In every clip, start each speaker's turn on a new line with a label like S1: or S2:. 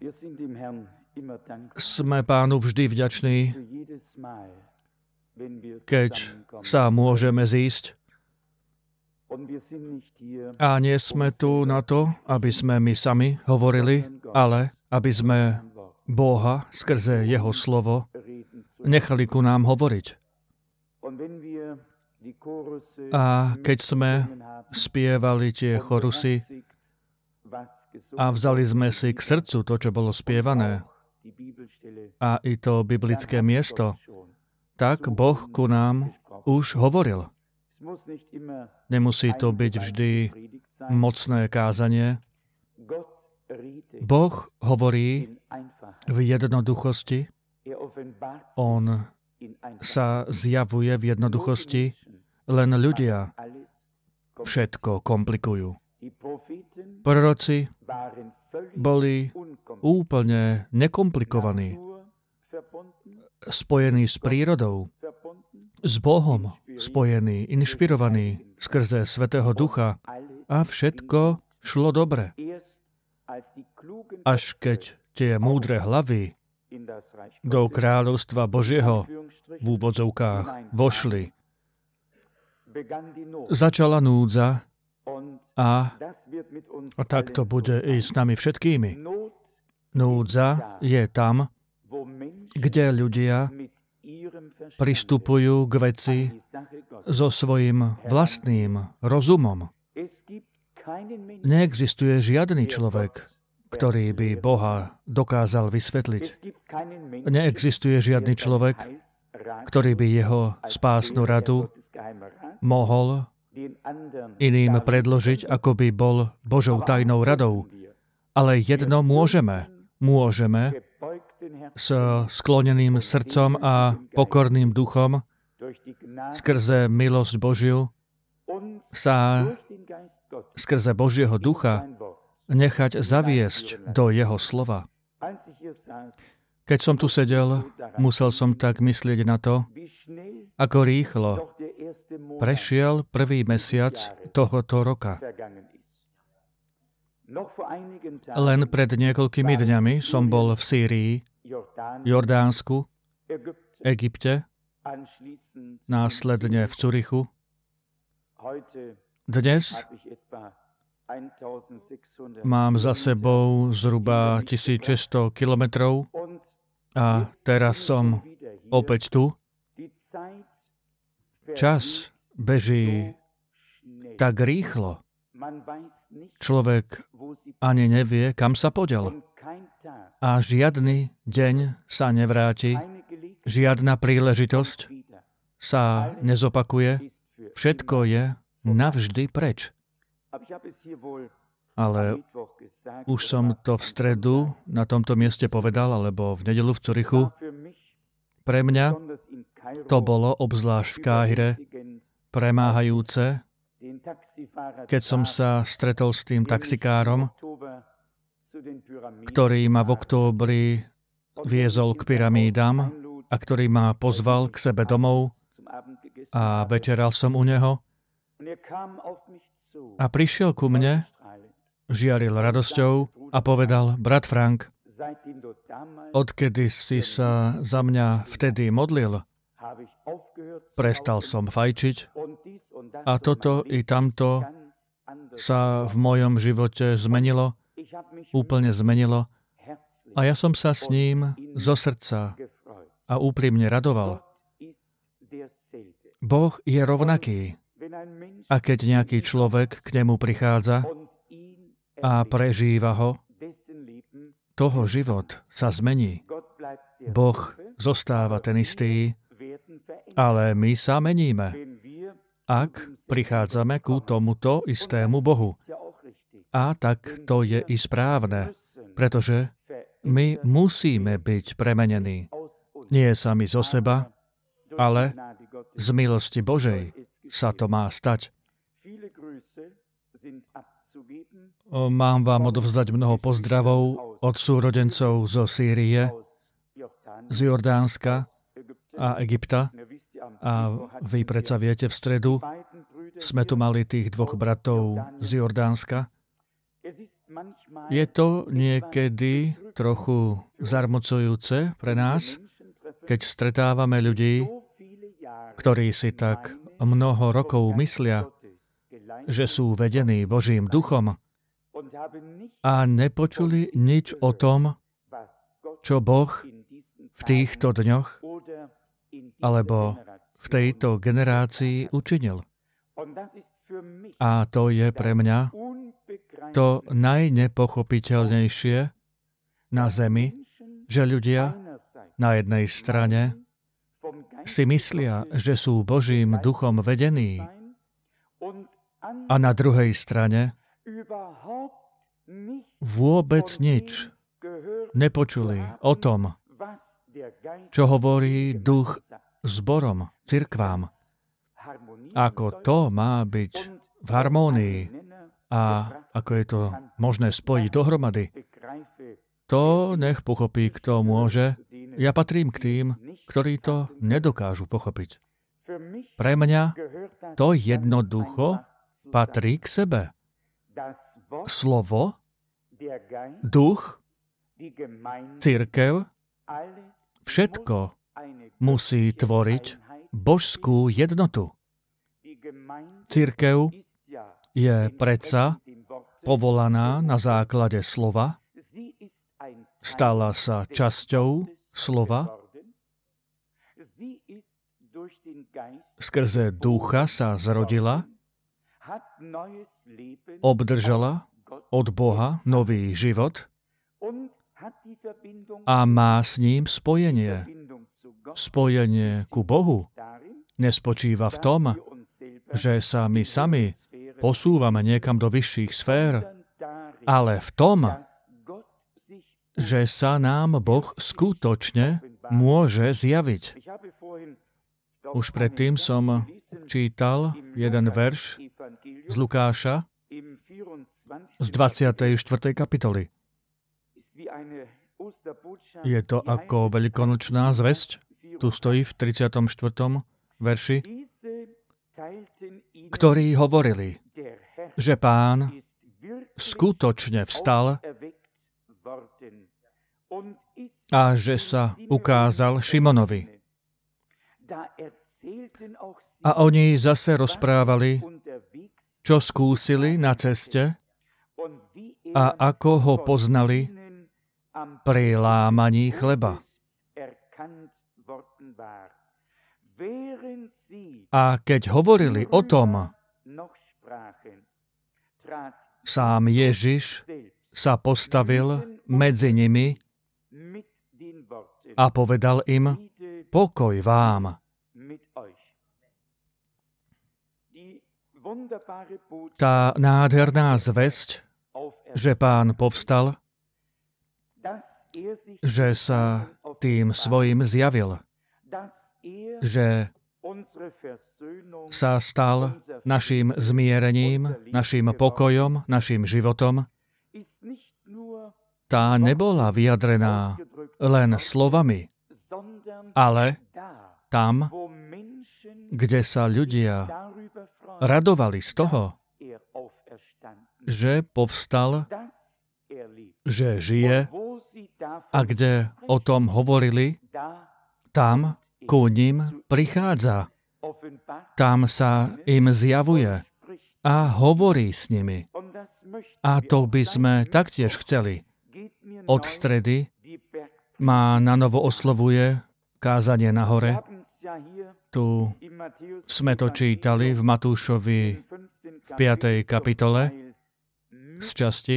S1: Sme Pánu vždy vďační, keď sa môžeme zísť. A nie sme tu na to, aby sme my sami hovorili, ale aby sme Boha skrze Jeho slovo nechali ku nám hovoriť. A keď sme spievali tie chorusy a vzali sme si k srdcu to, čo bolo spievané, a i to biblické miesto, tak Boh ku nám už hovoril. Nemusí to byť vždy mocné kázanie. Boh hovorí v jednoduchosti. On sa zjavuje v jednoduchosti, len ľudia všetko komplikujú. Proroci boli úplne nekomplikovaní, spojení s prírodou, s Bohom, spojení, inšpirovaní skrze Svätého Ducha a všetko šlo dobre. Až keď tie múdre hlavy do kráľovstva Božieho v úvodzovkách vošli, začala núdza a tak to bude i s nami všetkými. Núdza je tam, kde ľudia pristupujú k veci so svojím vlastným rozumom. Neexistuje žiadny človek, ktorý by Boha dokázal vysvetliť. Neexistuje žiadny človek, ktorý by jeho spásnu radu mohol iným predložiť, ako by bol Božou tajnou radou. Ale jedno môžeme. Môžeme s skloneným srdcom a pokorným duchom skrze milosť Božiu sa skrze Božieho ducha nechať zaviesť do jeho slova. Keď som tu sedel, musel som tak myslieť na to, ako rýchlo prešiel prvý mesiac tohoto roka. Len pred niekoľkými dňami som bol v Sýrii, Jordánsku, Egypte, následne v Curichu. Dnes mám za sebou zhruba 1600 kilometrov a teraz som opäť tu. Čas beží tak rýchlo. Človek ani nevie, kam sa podiel. A žiadny deň sa nevráti, žiadna príležitosť sa nezopakuje. Všetko je navždy preč. Ale už som to v stredu na tomto mieste povedal, alebo v nedeľu v Curichu. Pre mňa to bolo obzvlášť v Káhire premáhajúce, keď som sa stretol s tým taxikárom, ktorý ma v októbri viezol k pyramídam a ktorý ma pozval k sebe domov a večeral som u neho a prišiel ku mne, žiaril radosťou a povedal: brat Frank, odkedy si sa za mňa vtedy modlil, prestal som fajčiť a toto i tamto sa v mojom živote zmenilo, úplne zmenilo a ja som sa s ním zo srdca a úprimne radoval. Boh je rovnaký a keď nejaký človek k nemu prichádza a prežíva ho, toho život sa zmení. Boh zostáva ten istý, ale my sa meníme, ak prichádzame ku tomuto istému Bohu. A tak to je i správne, pretože my musíme byť premenení. Nie sami zo seba, ale z milosti Božej sa to má stať. Mám vám odovzdať mnoho pozdravov od súrodencov zo Sýrie, z Jordánska a Egypta. A vy predsa viete, v stredu sme tu mali tých dvoch bratov z Jordánska. Je to niekedy trochu zarmucujúce pre nás, keď stretávame ľudí, ktorí si tak mnoho rokov myslia, že sú vedení Božím duchom a nepočuli nič o tom, čo Boh v týchto dňoch alebo v tejto generácii učinil. A to je pre mňa to najnepochopiteľnejšie na zemi, že ľudia na jednej strane si myslia, že sú Božím duchom vedení a na druhej strane vôbec nič nepočuli o tom, čo hovorí duch zborom, cirkvám. Ako to má byť v harmónii a ako je to možné spojiť dohromady. To nech pochopí, kto môže. Ja patrím k tým, ktorí to nedokážu pochopiť. Pre mňa to jednoducho patrí k sebe. Slovo, duch, cirkev, všetko musí tvoriť božskú jednotu. Cirkev je predsa povolaná na základe slova, stala sa časťou slova, skrze ducha sa zrodila, obdržala od Boha nový život a má s ním spojenie. Spojenie ku Bohu nespočíva v tom, že sa my sami posúvame niekam do vyšších sfér, ale v tom, že sa nám Boh skutočne môže zjaviť. Už predtým som čítal jeden verš z Lukáša z 24. kapitoly. Je to ako veľkonočná zvesť. Tu stojí v 34. verši, ktorí hovorili, že Pán skutočne vstal a že sa ukázal Šimonovi. A oni zase rozprávali, čo skúsili na ceste a ako ho poznali pri lámaní chleba. A keď hovorili o tom, sám Ježiš sa postavil medzi nimi a povedal im, pokoj vám. Tá nádherná zvesť, že Pán povstal, že sa tým svojim zjavil, že sa stal naším zmierením, naším pokojom, naším životom, tá nebola vyjadrená len slovami, ale tam, kde sa ľudia radovali z toho, že povstal, že žije a kde o tom hovorili, tam ku ním prichádza. Tam sa im zjavuje a hovorí s nimi. A to by sme taktiež chceli. Od stredy ma nanovo oslovuje kázanie na hore. Tu sme to čítali v Matúšovi v 5. kapitole z časti.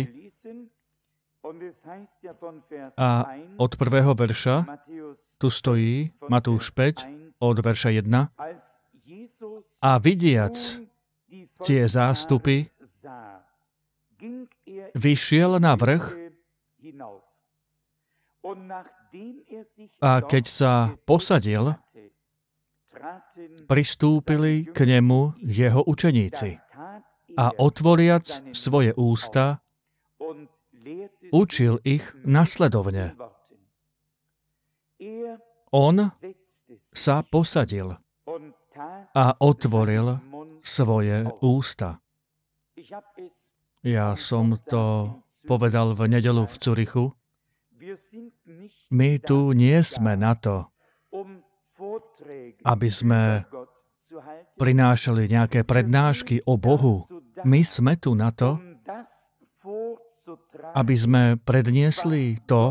S1: A od 1. verša tu stojí Matúš 5 od verša 1. A vidiac tie zástupy, vyšiel na vrch a keď sa posadil, pristúpili k nemu jeho učeníci a otvoriac svoje ústa, učil ich nasledovne. On sa posadil a otvoril svoje ústa. Ja som to povedal v nedeľu v Zürichu, my tu nie sme na to, aby sme prinášali nejaké prednášky o Bohu. My sme tu na to, aby sme predniesli to,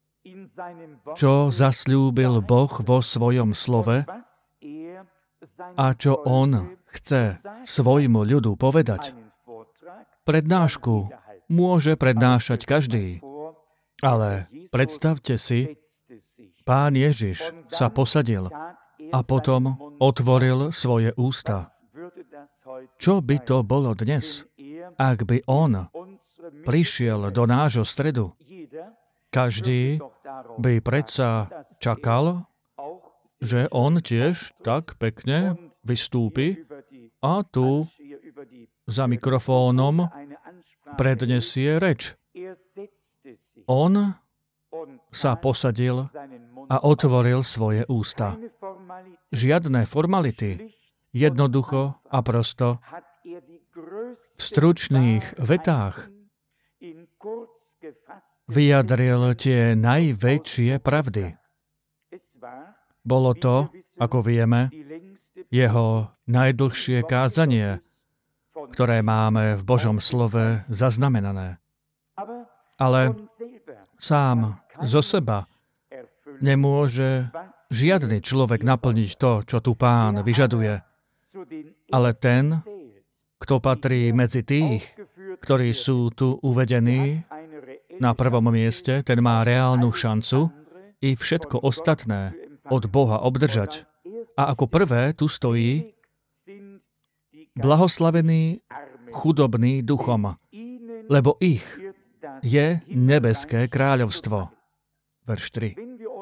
S1: čo zasľúbil Boh vo svojom slove a čo on chce svojmu ľudu povedať. Prednášku môže prednášať každý, ale predstavte si, Pán Ježiš sa posadil a potom otvoril svoje ústa. Čo by to bolo dnes, ak by on prišiel do nášho stredu? Každý by predsa čakal, že on tiež tak pekne vystúpi a tu za mikrofónom prednesie reč. On sa posadil a otvoril svoje ústa. Žiadne formality, jednoducho a prosto, v stručných vetách vyjadril tie najväčšie pravdy. Bolo to, ako vieme, jeho najdlhšie kázanie, ktoré máme v Božom slove zaznamenané. Ale sám zo seba nemôže žiadny človek naplniť to, čo tu Pán vyžaduje. Ale ten, kto patrí medzi tých, ktorí sú tu uvedení na prvom mieste, ten má reálnu šancu i všetko ostatné od Boha obdržať. A ako prvé tu stojí blahoslavení chudobní duchom, lebo ich je nebeské kráľovstvo. Verš 3.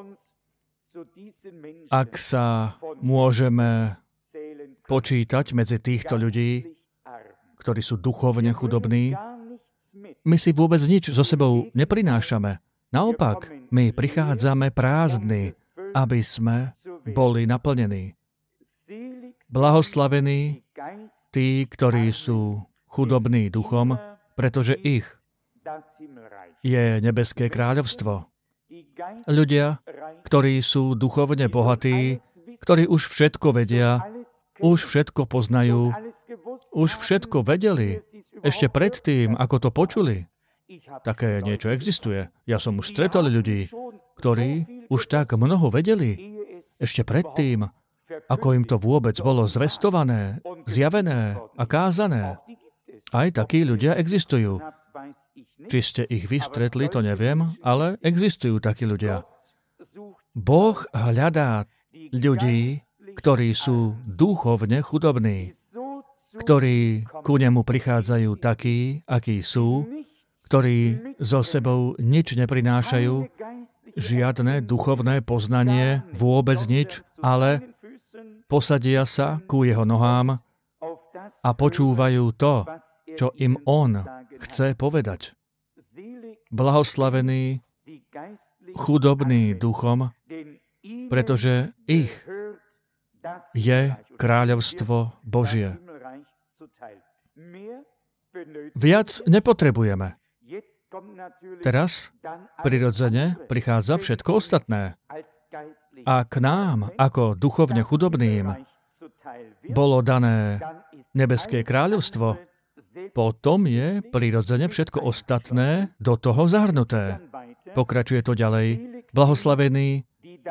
S1: Ak sa môžeme počítať medzi týchto ľudí, ktorí sú duchovne chudobní, my si vôbec nič so sebou neprinášame. Naopak, my prichádzame prázdni, aby sme boli naplnení. Blahoslavení tí, ktorí sú chudobní duchom, pretože ich je nebeské kráľovstvo. Ľudia, ktorí sú duchovne bohatí, ktorí už všetko vedia, už všetko poznajú, už všetko vedeli, ešte predtým, ako to počuli. Také niečo existuje. Ja som už stretol ľudí, ktorí už tak mnoho vedeli, ešte predtým, ako im to vôbec bolo zvestované, zjavené a kázané. Aj takí ľudia existujú. Či ste ich vystretli, to neviem, ale existujú takí ľudia. Boh hľadá ľudí, ktorí sú duchovne chudobní, ktorí ku nemu prichádzajú takí, akí sú, ktorí so sebou nič neprinášajú, žiadne duchovné poznanie, vôbec nič, ale posadia sa ku jeho nohám a počúvajú to, čo im on chce povedať. Blahoslavení, chudobní duchom, pretože ich je kráľovstvo Božie. Viac nepotrebujeme. Teraz prirodzene prichádza všetko ostatné. A k nám, ako duchovne chudobným, bolo dané nebeské kráľovstvo, potom je prirodzene všetko ostatné do toho zahrnuté. Pokračuje to ďalej. Blahoslavení,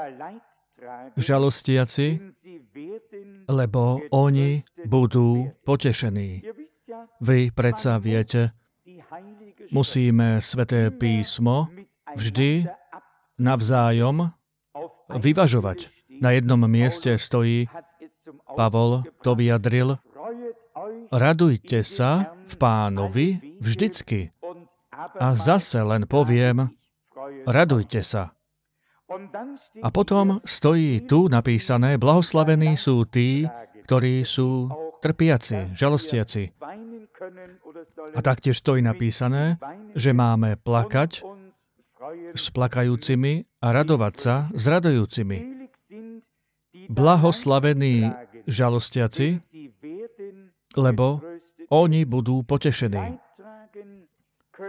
S1: žalostiaci, lebo oni budú potešení. Vy predsa viete, musíme Sväté písmo vždy navzájom vyvažovať. Na jednom mieste stojí, Pavol to vyjadril, radujte sa v Pánovi vždycky. A zase len poviem, radujte sa. A potom stojí tu napísané, blahoslavení sú tí, ktorí sú trpiaci, žalostiaci. A taktiež stojí napísané, že máme plakať s plakajúcimi a radovať sa s radujúcimi. Blahoslavení žalostiaci, lebo oni budú potešení.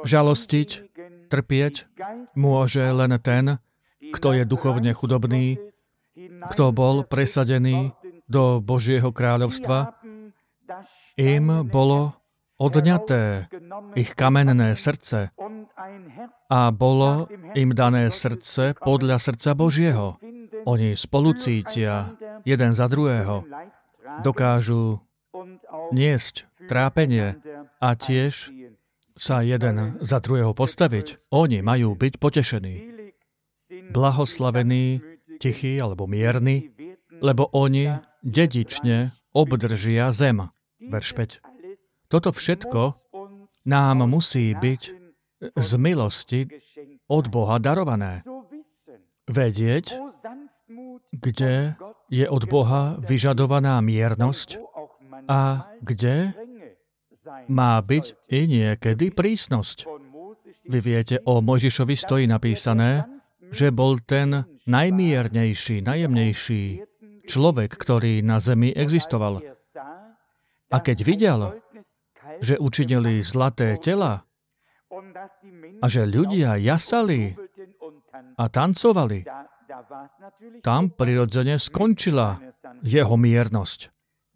S1: Žalostiť, trpieť môže len ten, kto je duchovne chudobný, kto bol presadený do Božieho kráľovstva. Im bolo odňaté ich kamenné srdce a bolo im dané srdce podľa srdca Božieho. Oni spolu cítia jeden za druhého, dokážu niesť trápenie a tiež sa jeden za druhého postaviť. Oni majú byť potešení. Blahoslavení, tichí alebo mierni, lebo oni dedične obdržia zem. Verš 5. Toto všetko nám musí byť z milosti od Boha darované. Vedieť, kde je od Boha vyžadovaná miernosť a kde má byť i niekedy prísnosť. Vy viete, o Mojžišovi stojí napísané, že bol ten najmiernejší, najjemnejší človek, ktorý na zemi existoval. A keď videl, že učinili zlaté tela a že ľudia jasali a tancovali, tam prirodzene skončila jeho miernosť.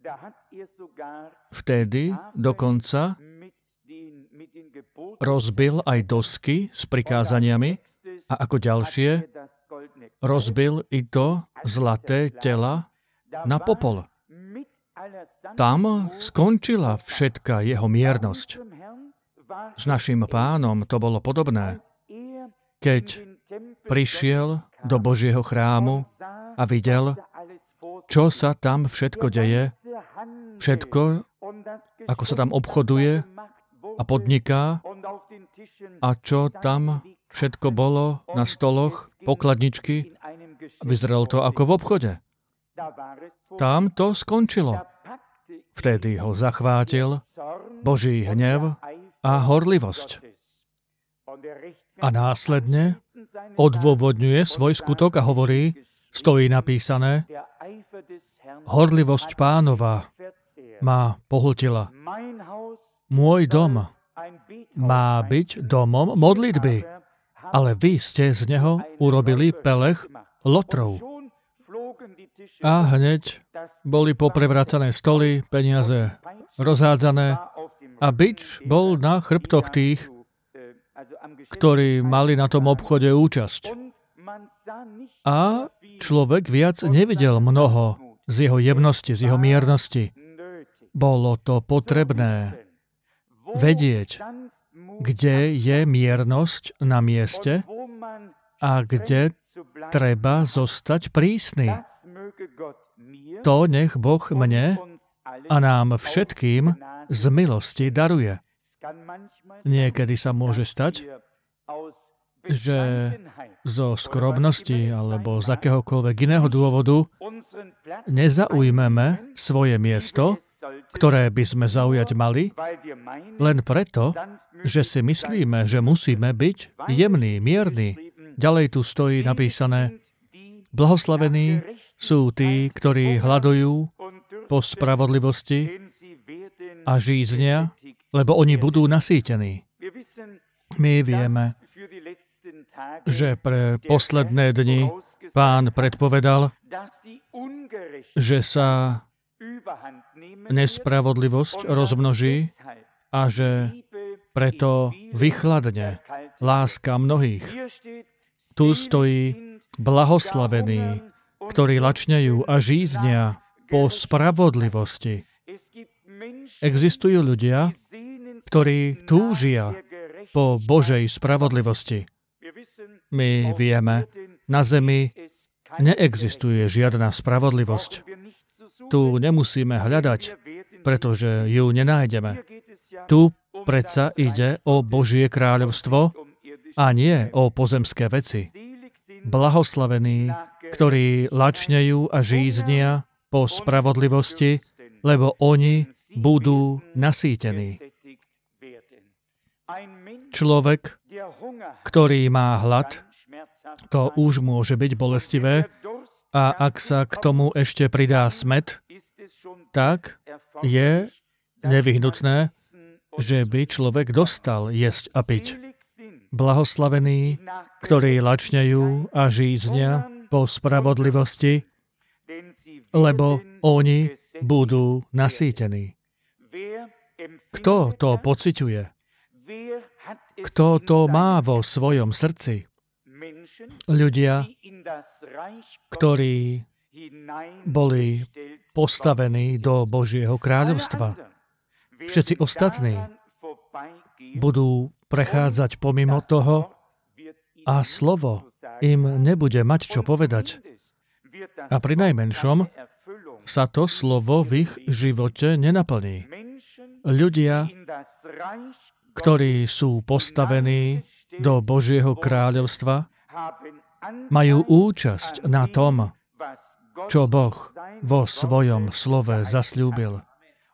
S1: Vtedy dokonca rozbil aj dosky s prikázaniami a ako ďalšie rozbil i to zlaté tela na popol. Tam skončila všetka jeho miernosť. S našim Pánom to bolo podobné. Keď prišiel do Božieho chrámu a videl, čo sa tam všetko deje, všetko, ako sa tam obchoduje a podniká a čo tam všetko bolo na stoloch, pokladničky, vyzeralo to ako v obchode. Tam to skončilo. Vtedy ho zachvátil Boží hnev a horlivosť. A následne odôvodňuje svoj skutok a hovorí, stojí napísané, horlivosť Pánova ma pohltila. Môj dom má byť domom modlitby, ale vy ste z neho urobili pelech lotrov. A hneď boli poprevracané stoly, peniaze rozhádzané a bič bol na chrbtoch tých, ktorí mali na tom obchode účasť. A človek viac nevidel mnoho z jeho jemnosti, z jeho miernosti. Bolo to potrebné vedieť, kde je miernosť na mieste a kde treba zostať prísny. To nech Boh mne a nám všetkým z milosti daruje. Niekedy sa môže stať, že zo skromnosti alebo z akéhokoľvek iného dôvodu nezaujmeme svoje miesto, ktoré by sme zaujať mali, len preto, že si myslíme, že musíme byť jemní, mierni. Ďalej tu stojí napísané, blahoslavení sú tí, ktorí hľadujú po spravodlivosti a žíznia, lebo oni budú nasýtení. My vieme, že pre posledné dni Pán predpovedal, že sa nespravodlivosť rozmnoží a že preto vychladne láska mnohých. Tu stojí blahoslavení, ktorí lačnejú a žíznia po spravodlivosti. Existujú ľudia, ktorí túžia po Božej spravodlivosti. My vieme, na zemi neexistuje žiadna spravodlivosť. Tu nemusíme hľadať, pretože ju nenájdeme. Tu predsa ide o Božie kráľovstvo a nie o pozemské veci. Blahoslavení, ktorí lačnejú a žíznia po spravodlivosti, lebo oni budú nasýtení. Človek, ktorý má hlad, to už môže byť bolestivé a ak sa k tomu ešte pridá smäd, tak je nevyhnutné, že by človek dostal jesť a piť. Blahoslavení, ktorí lačnejú a žíznia po spravodlivosti, lebo oni budú nasýtení. Kto to pociťuje? Kto to má vo svojom srdci? Ľudia, ktorí boli postavení do Božieho kráľovstva. Všetci ostatní budú prechádzať pomimo toho a slovo im nebude mať čo povedať. A prinajmenšom sa to slovo v ich živote nenaplní. Ľudia, ktorí sú postavení do Božieho kráľovstva, majú účasť na tom, čo Boh vo svojom slove zasľúbil.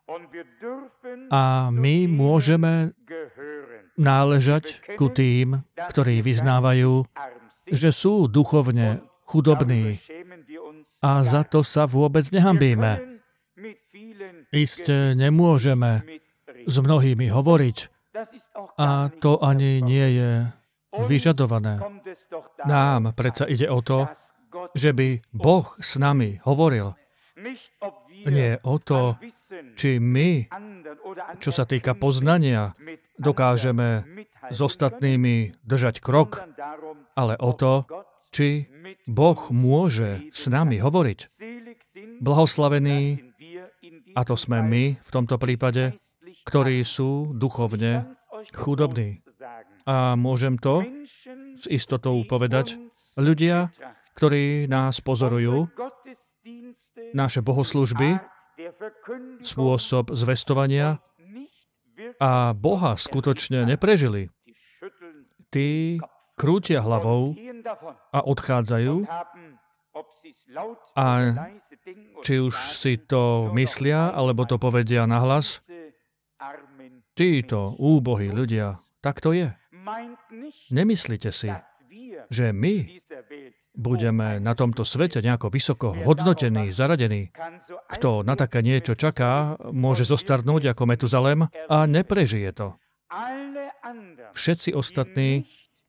S1: A my môžeme náležať ku tým, ktorí vyznávajú, že sú duchovne chudobní a za to sa vôbec nehanbíme. Isté nemôžeme s mnohými hovoriť a to ani nie je vyžadované. Nám predsa ide o to, že by Boh s nami hovoril. Nie o to, či my, čo sa týka poznania, dokážeme s ostatnými držať krok, ale o to, či Boh môže s nami hovoriť. Blahoslavení, a to sme my v tomto prípade, ktorí sú duchovne chudobní. A môžem to s istotou povedať, ľudia, ktorí nás pozorujú, naše bohoslužby, spôsob zvestovania a Boha skutočne neprežili. Tí krútia hlavou a odchádzajú a či už si to myslia, alebo to povedia nahlas, títo úbohí ľudia, tak to je. Nemyslíte si, že my budeme na tomto svete nejako vysoko hodnotení, zaradení. Kto na také niečo čaká, môže zostarnúť ako Metuzalem a neprežije to. Všetci ostatní,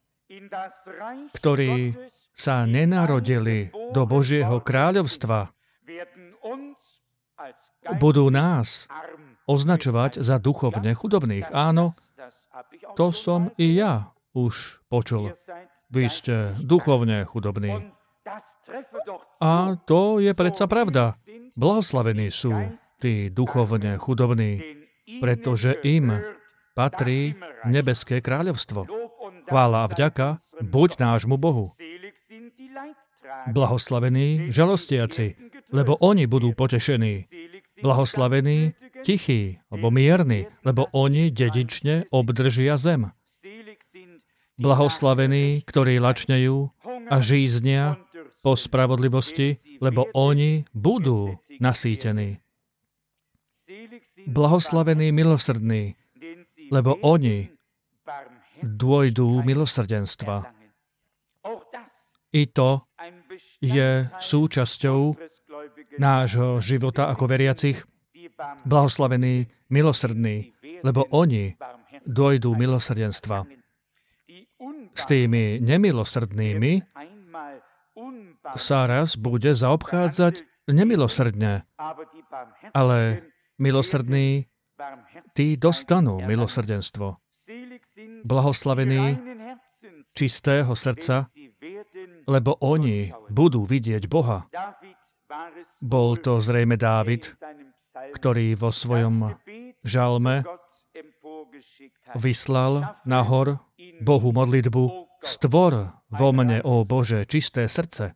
S1: ktorí sa nenarodili do Božieho kráľovstva, budú nás označovať za duchovne chudobných. Áno, to som i ja už počul. Vy ste duchovne chudobní. A to je predsa pravda. Blahoslavení sú tí duchovne chudobní, pretože im patrí nebeské kráľovstvo. Chvála a vďaka buď nášmu Bohu. Blahoslavení žalostiaci, lebo oni budú potešení. Blahoslavení tichí, alebo mierni, lebo oni dedične obdržia zem. Blahoslavení, ktorí lačnejú a žíznia po spravodlivosti, lebo oni budú nasýtení. Blahoslavení milosrdní, lebo oni dôjdú milosrdenstva. I to je súčasťou nášho života ako veriacich. Blahoslavení milosrdní, lebo oni dôjdú milosrdenstva. S tými nemilosrdnými sa raz bude zaobchádzať nemilosrdne, ale milosrdní, tí dostanú milosrdenstvo. Blahoslavení čistého srdca, lebo oni budú vidieť Boha. Bol to zrejme Dávid, ktorý vo svojom žalme vyslal nahor Bohu modlitbu: stvor vo mne, ó Bože, čisté srdce.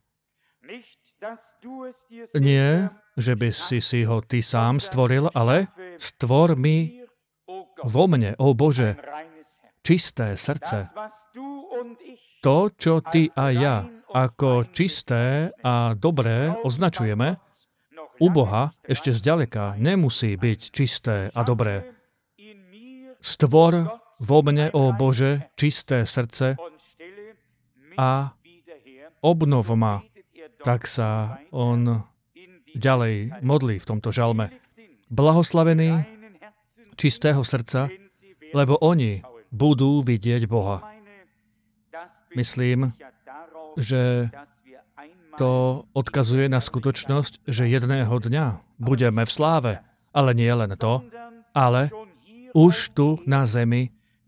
S1: Nie, že by si ho ty sám stvoril, ale stvor mi vo mne, ó Bože, čisté srdce. To, čo ty a ja ako čisté a dobré označujeme, u Boha ešte zďaleka nemusí byť čisté a dobré. Stvor vo mne, ó Bože, čisté srdce a obnov ma. Tak sa on ďalej modlí v tomto žalme. Blahoslavený čistého srdca, lebo oni budú vidieť Boha. Myslím, že to odkazuje na skutočnosť, že jedného dňa budeme v sláve, ale nie len to, ale už tu na zemi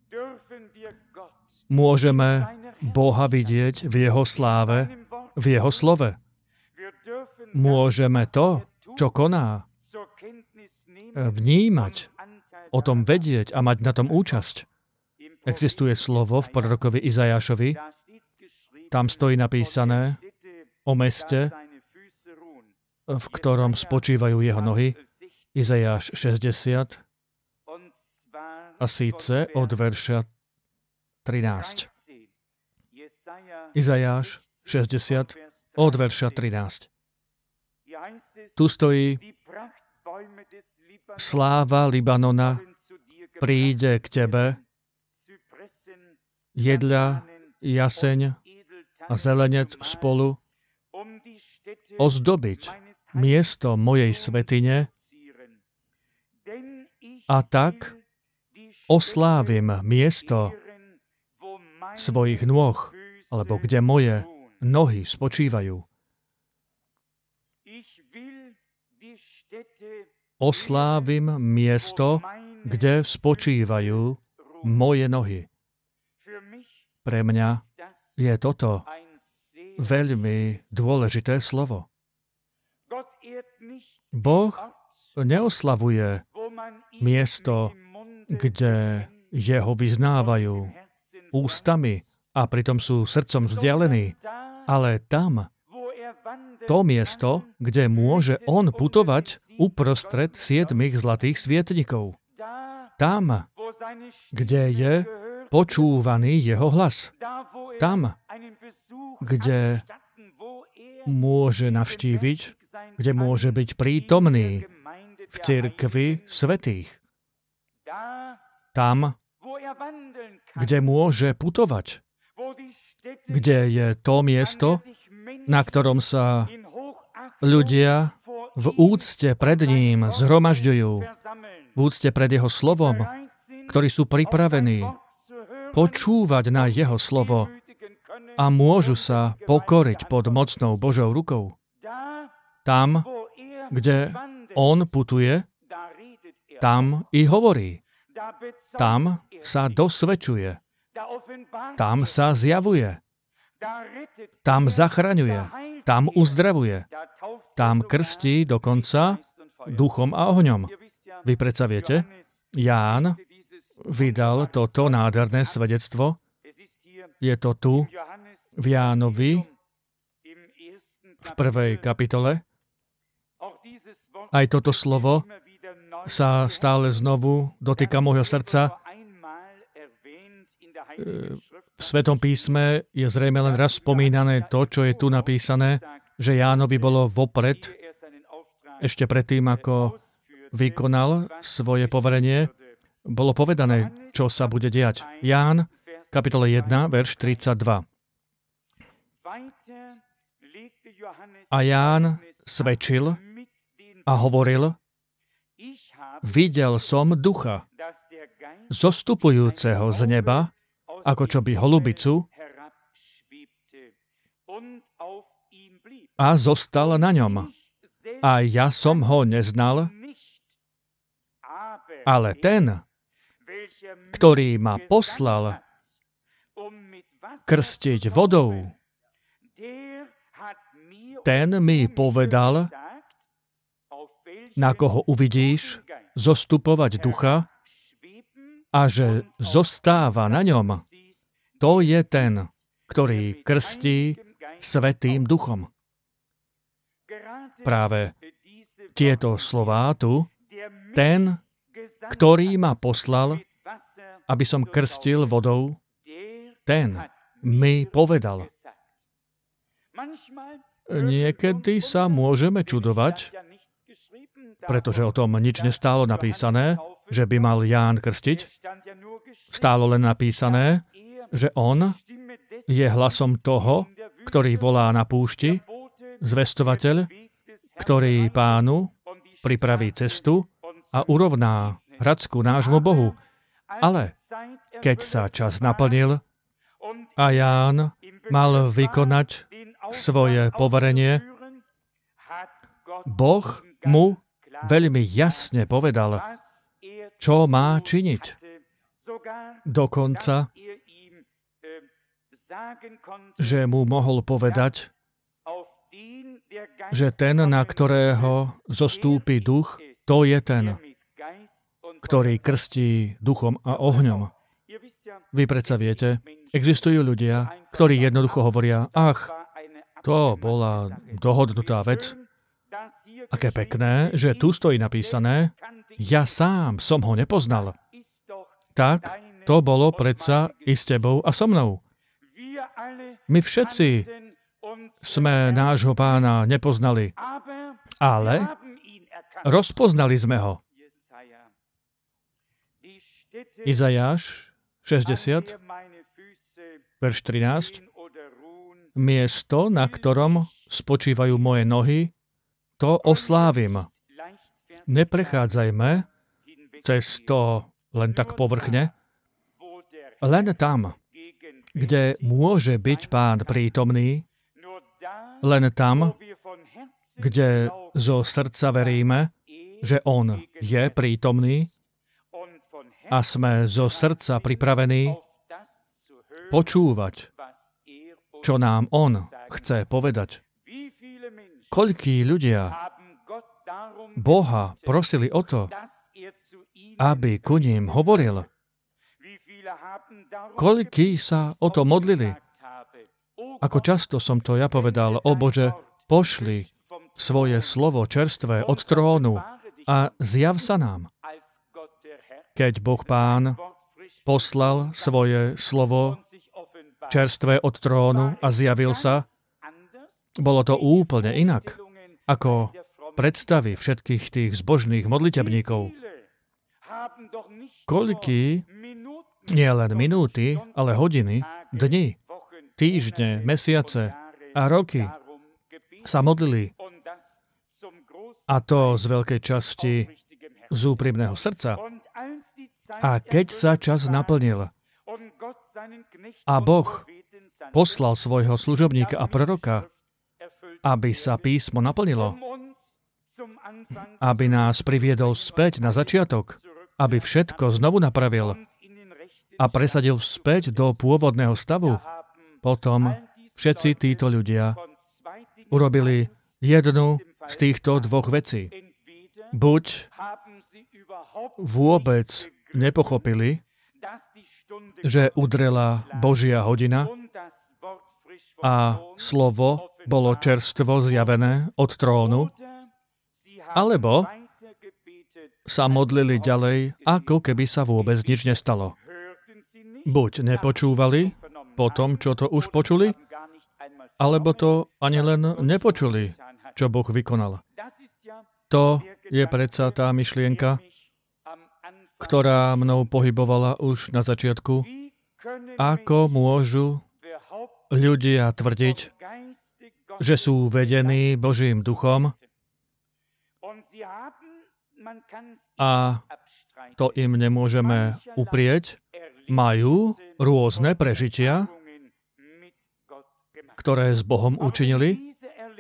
S1: môžeme Boha vidieť v Jeho sláve, v Jeho slove. Môžeme to, čo koná, vnímať, o tom vedieť a mať na tom účasť. Existuje slovo v prorokovi Izajášovi, tam stojí napísané o meste, v ktorom spočívajú jeho nohy, Izajáš 60, a síce od verša 13. Izajáš 60, od verša 13. Tu stojí: sláva Libanona príde k tebe, jedľa, jaseň a zelenec spolu, ozdobiť miesto mojej svätyne, a tak oslávim miesto svojich nôh, alebo kde moje nohy spočívajú. Oslávim miesto, kde spočívajú moje nohy. Pre mňa je toto veľmi dôležité slovo. Boh neoslavuje miesto, kde jeho vyznávajú ústami a pritom sú srdcom vzdialení, ale tam, to miesto, kde môže on putovať uprostred 7 zlatých svietnikov. Tam, kde je počúvaný jeho hlas. Tam, kde môže navštíviť, kde môže byť prítomný v cirkvi svätých. Tam, kde môže putovať. Kde je to miesto, na ktorom sa ľudia v úcte pred ním zhromažďujú, v úcte pred jeho slovom, ktorí sú pripravení počúvať na jeho slovo a môžu sa pokoriť pod mocnou Božou rukou. Tam, kde on putuje, tam i hovorí. Tam sa dosvedčuje. Tam sa zjavuje. Tam zachraňuje. Tam uzdravuje. Tam krstí dokonca duchom a ohňom. Vy predsa viete, Ján vydal toto nádherné svedectvo. Je to tu v Jánovi v 1. kapitole. Aj toto slovo sa stále znovu dotýka môjho srdca. V Svetom písme je zrejme len raz spomínané to, čo je tu napísané, že Jánovi bolo vopred, ešte predtým, ako vykonal svoje poverenie, bolo povedané, čo sa bude diať. Ján, kapitole 1, verš 32. A Ján svedčil a hovoril: videl som ducha, zostupujúceho z neba, ako čo by holubicu, a zostal na ňom. A ja som ho neznal, ale ten, ktorý ma poslal krstiť vodou, ten mi povedal, na koho uvidíš zostupovať ducha a že zostáva na ňom, to je ten, ktorý krstí Svätým duchom. Práve tieto slová tu, ten, ktorý ma poslal, aby som krstil vodou, ten mi povedal. Niekedy sa môžeme čudovať, pretože o tom nič nestálo napísané, že by mal Ján krstiť. Stálo len napísané, že on je hlasom toho, ktorý volá na púšti, zvestovateľ, ktorý Pánu pripraví cestu a urovná hradsku nášmu Bohu. Ale keď sa čas naplnil a Ján mal vykonať svoje poverenie, Boh mu veľmi jasne povedal, čo má činiť. Dokonca, že mu mohol povedať, že ten, na ktorého zostúpi duch, to je ten, ktorý krstí duchom a ohňom. Vy predsa viete, existujú ľudia, ktorí jednoducho hovoria, to bola dohodnutá vec. Aké pekné, že tu stojí napísané, ja sám som ho nepoznal. Tak, to bolo predsa i s tebou a so mnou. My všetci sme nášho Pána nepoznali, ale rozpoznali sme ho. Izajáš 60, verš 13. Miesto, na ktorom spočívajú moje nohy, to oslávim. Neprechádzajme cez to len tak povrchne, len tam, kde môže byť Pán prítomný, len tam, kde zo srdca veríme, že On je prítomný a sme zo srdca pripravení počúvať, čo nám On chce povedať. Koľkí ľudia Boha prosili o to, aby ku ním hovoril. Koľkí sa o to modlili. Ako často som to ja povedal, o Bože, pošli svoje slovo čerstvé od trónu a zjav sa nám. Keď Boh Pán poslal svoje slovo čerstvé od trónu a zjavil sa, bolo to úplne inak, ako predstavy všetkých tých zbožných modlitebníkov. Koľký, nie len minúty, ale hodiny, dni, týždne, mesiace a roky sa modlili, a to z veľkej časti z úprimného srdca. A keď sa čas naplnil a Boh poslal svojho služobníka a proroka, aby sa písmo naplnilo, aby nás priviedol späť na začiatok, aby všetko znovu napravil a presadil späť do pôvodného stavu, potom všetci títo ľudia urobili jednu z týchto dvoch vecí. Buď vôbec nepochopili, že udrela Božia hodina a slovo bolo čerstvo zjavené od trónu, alebo sa modlili ďalej, ako keby sa vôbec nič nestalo. Buď nepočúvali po tom, čo to už počuli, alebo to ani len nepočuli, čo Boh vykonal. To je predsa tá myšlienka, ktorá mnou pohybovala už na začiatku. Ako môžu ľudia tvrdiť, že sú vedení Božím duchom a to im nemôžeme uprieť, majú rôzne prežitia, ktoré s Bohom učinili,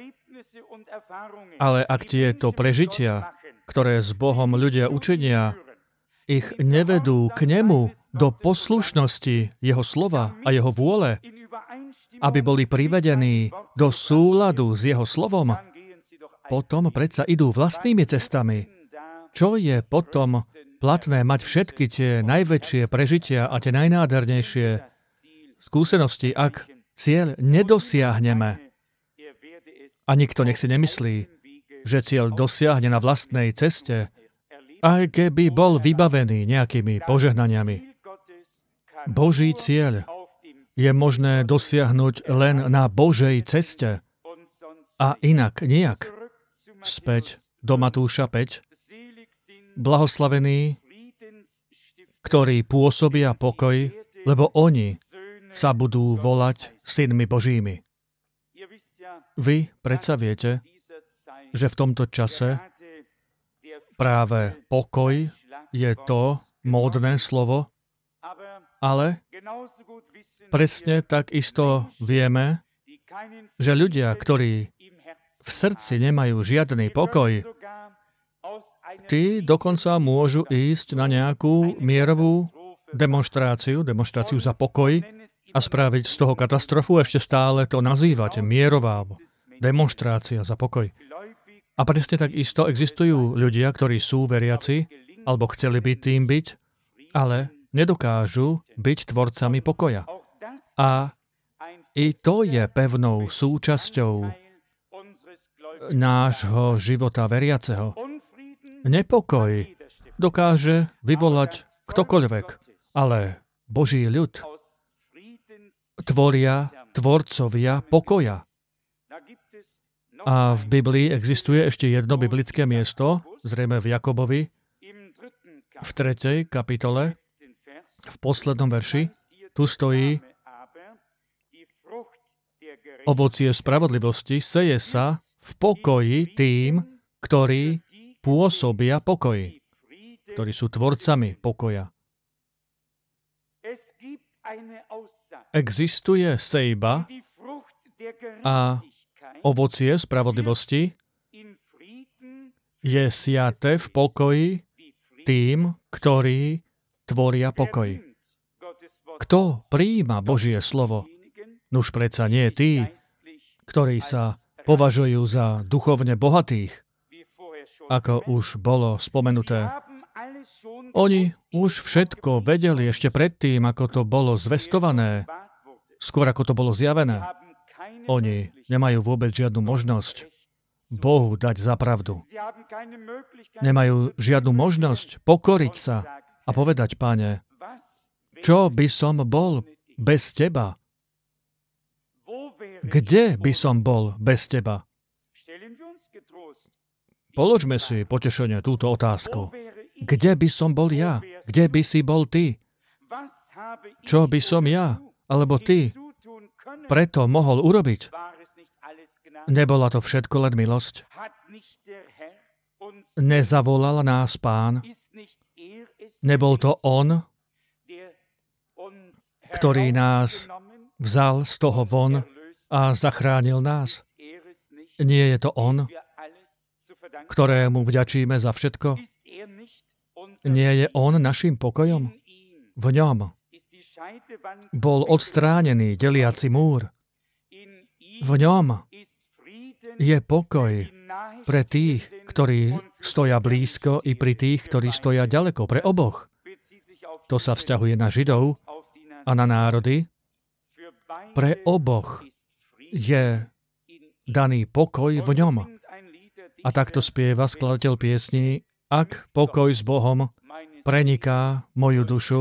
S1: ale ak tieto prežitia, ktoré s Bohom ľudia učinia, ich nevedú k nemu do poslušnosti jeho slova a jeho vôle, aby boli privedení do súladu s jeho slovom, potom predsa idú vlastnými cestami. Čo je potom platné mať všetky tie najväčšie prežitia a tie najnádhernejšie skúsenosti, ak cieľ nedosiahneme? A nikto nech si nemyslí, že cieľ dosiahne na vlastnej ceste, aj keby bol vybavený nejakými požehnaniami. Boží cieľ je možné dosiahnuť len na Božej ceste a inak nijak. Späť do Matúša 5. Blahoslavení, ktorí pôsobia pokoj, lebo oni sa budú volať synmi Božími. Vy predsa viete, že v tomto čase práve pokoj je to módne slovo, Ale presne tak isto vieme, že ľudia, ktorí v srdci nemajú žiadny pokoj, tí dokonca môžu ísť na nejakú mierovú demonstráciu za pokoj a spraviť z toho katastrofu, ešte stále to nazývať mierová demonštrácia za pokoj. A presne tak isto existujú ľudia, ktorí sú veriaci, alebo chceli by tým byť, ale nedokážu byť tvorcami pokoja. A i to je pevnou súčasťou nášho života veriaceho. Nepokoj dokáže vyvolať ktokoľvek, ale Boží ľud tvoria tvorcovia pokoja. A v Biblii existuje ešte jedno biblické miesto, zrejme v Jakobovi, v 3. kapitole, v poslednom verši. Tu stojí: ovocie spravodlivosti seje sa v pokoji tým, ktorí pôsobia pokoj, ktorí sú tvorcami pokoja. Existuje sejba a ovocie spravodlivosti je siate v pokoji tým, ktorí tvoria pokoj. Kto prijíma Božie slovo? Nuž predsa nie tí, ktorí sa považujú za duchovne bohatých, ako už bolo spomenuté. Oni už všetko vedeli ešte predtým, ako to bolo zvestované, skôr ako to bolo zjavené. Oni nemajú vôbec žiadnu možnosť Bohu dať za pravdu. Nemajú žiadnu možnosť pokoriť sa a povedať: Pane, čo by som bol bez Teba? Kde by som bol bez Teba? Položme si potešenie túto otázku. Kde by som bol ja? Kde by si bol ty? Čo by som ja, alebo ty, preto mohol urobiť? Nebola to všetko len milosť? Nezavolal nás Pán? Nebol to On, ktorý nás vzal z toho von a zachránil nás? Nie je to On, ktorému vďačíme za všetko? Nie je On našim pokojom? V ňom bol odstránený deliaci múr. V ňom je pokoj pre tých, ktorí stoja blízko, i pri tých, ktorí stoja ďaleko, pre oboch. To sa vzťahuje na Židov a na národy. Pre oboch je daný pokoj v ňom. A takto spieva skladateľ piesní: ak pokoj s Bohom preniká moju dušu,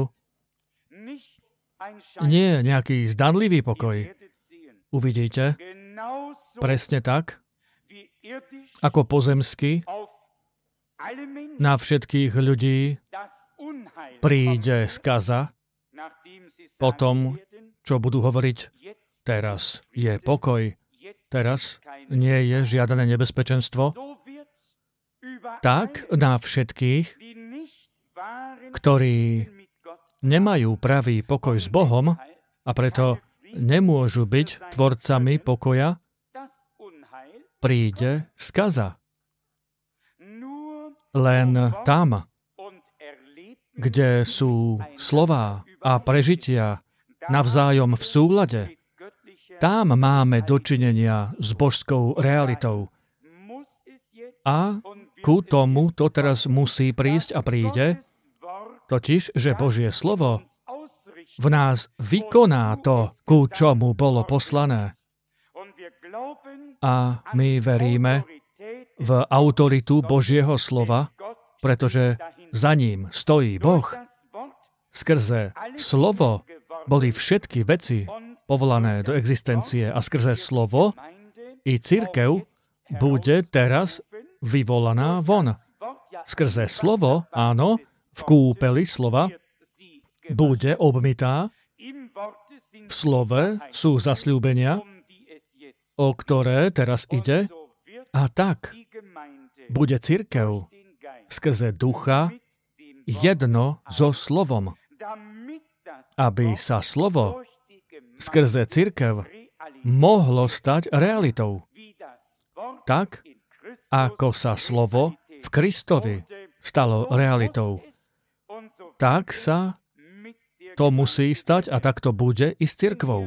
S1: nie nejaký zdanlivý pokoj. Uvidíte, presne tak, ako pozemsky na všetkých ľudí príde skaza po tom, čo budú hovoriť: teraz je pokoj, teraz nie je žiadne nebezpečenstvo. Tak na všetkých, ktorí nemajú pravý pokoj s Bohom a preto nemôžu byť tvorcami pokoja, príde skaza. Len tam, kde sú slová a prežitia navzájom v súlade, tam máme dočinenia s božskou realitou. A ku tomu to teraz musí prísť a príde, totiž, že Božie slovo v nás vykoná to, ku čomu bolo poslané. A my veríme v autoritu Božieho slova, pretože za ním stojí Boh. Skrze slovo boli všetky veci povolané do existencie a skrze slovo i cirkev bude teraz vyvolaná von. Skrze slovo, áno, v kúpeli slova bude obmytá. V slove sú zasľúbenia, o ktoré teraz ide, a tak bude cirkev skrze ducha jedno so slovom. aby sa slovo skrze cirkev mohlo stať realitou. Tak, ako sa slovo v Kristovi stalo realitou, tak sa to musí stať a tak to bude i s cirkvou.